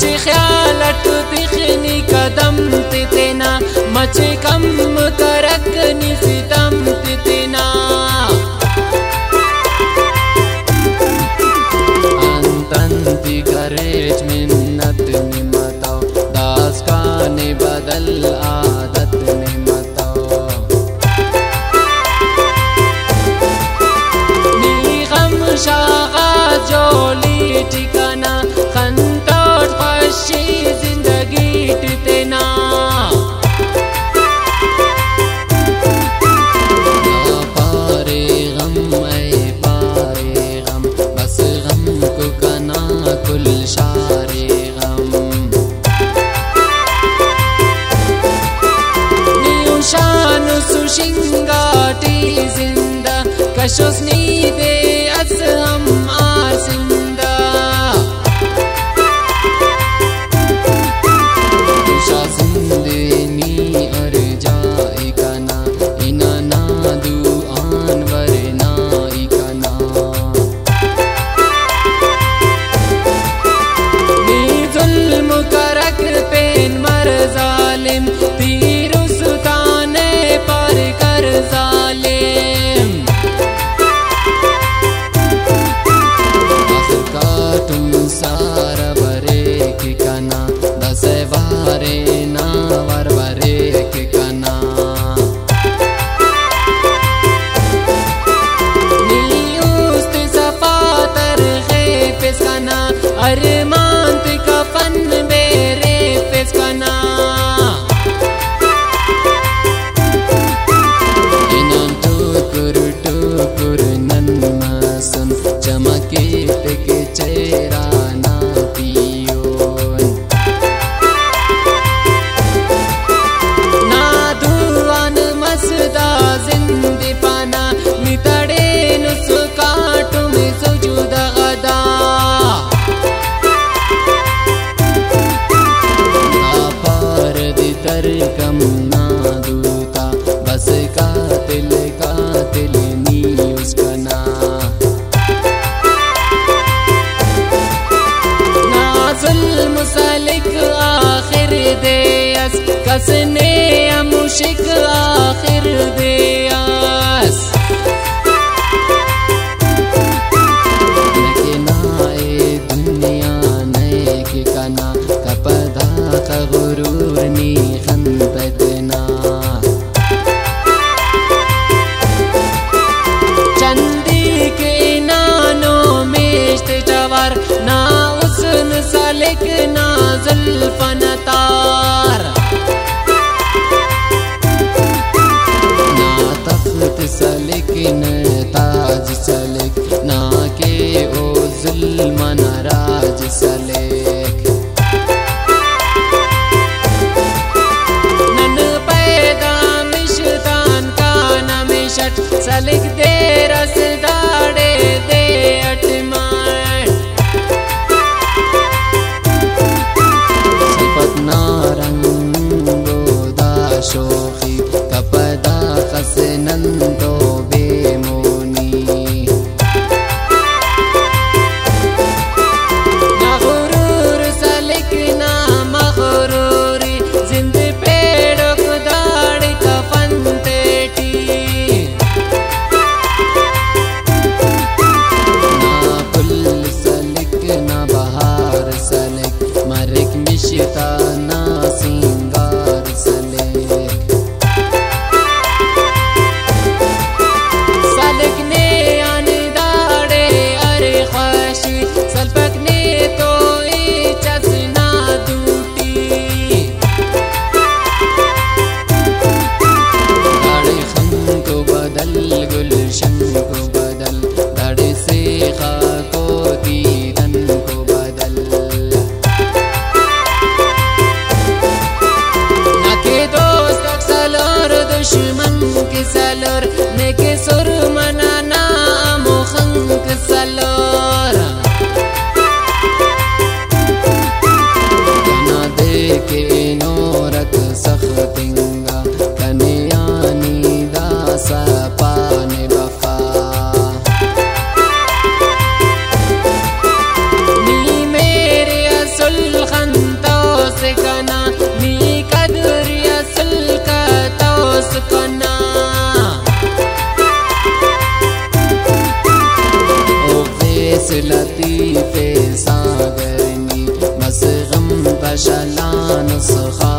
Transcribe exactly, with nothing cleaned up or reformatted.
چې خیالت بخنی قدم تینا مچ کم کرک نسیتم تینا انتنتی کریچ منت نمتاو داس کانی بدل عادت نمتاو نی غم شاغا جولی ٹھکانا خندوٹ خوشی زندگی ٹتنا پارے غم اے پارے غم بس غم کو کنا کل شارے غم نیو شان سوشنگاٹی زندہ کشوس نی دے از ہم آسندہ شا زندنی ارجائی کنا اینا نادو آن ورنائی کنا نی ظلم کرک پین مر ظالم تیر ستانے پر کر ظالم آخر کاتم سارا برے کی کنا دس بارے نا ور برے کی کنا نیوست صفاتر خیفس کنا ارمانت کفن بیرے فس کنا اینان ٹوکر ٹوکر نن مسن چمکی پک چیرا نا پیون نادوان مسدا زندی پانا میتڑے نسو کاٹو میں سجود غدا پار دی ترکم نادوتا بس قاتل قاتل نیوز کنا نا ظلم سالک آخر دیس کسنے مشک آخر دیس نکے نائے دنیا نئے کی کنا کپدا کا غرور نی خندتنا چندی کے نانو میشت جوار نا اسن سالک نا زلفن تار نا تخت سالک نا تاج سالک نا کے او ظلم ناراج سالک نن پیدا مشتان کانا مشت سالک دے رس داڑے دے اٹمان صفت نارنگو دا شوخی کپدا خسنندو بے مونی نا غرور سالک نا مغروری زند پیڑک داڑ کفن تیٹی نا پل سالک نا بہار سالک مرک مشتا نا سنگار سالک سالک نے آن داڑے ارے خوشی سلپک نے تو ایچس نا دوٹی داڑے خم کو بدل گلشن کو بدل داڑے سے خاکو دیدن کو بدل نکے دوست اکسلور دشمن کی سلور نکے سر منانا مخنک سلور کنا دے کے نورت سختنگا کنیانی دا سپان وفا نی میرے اصل خند शलान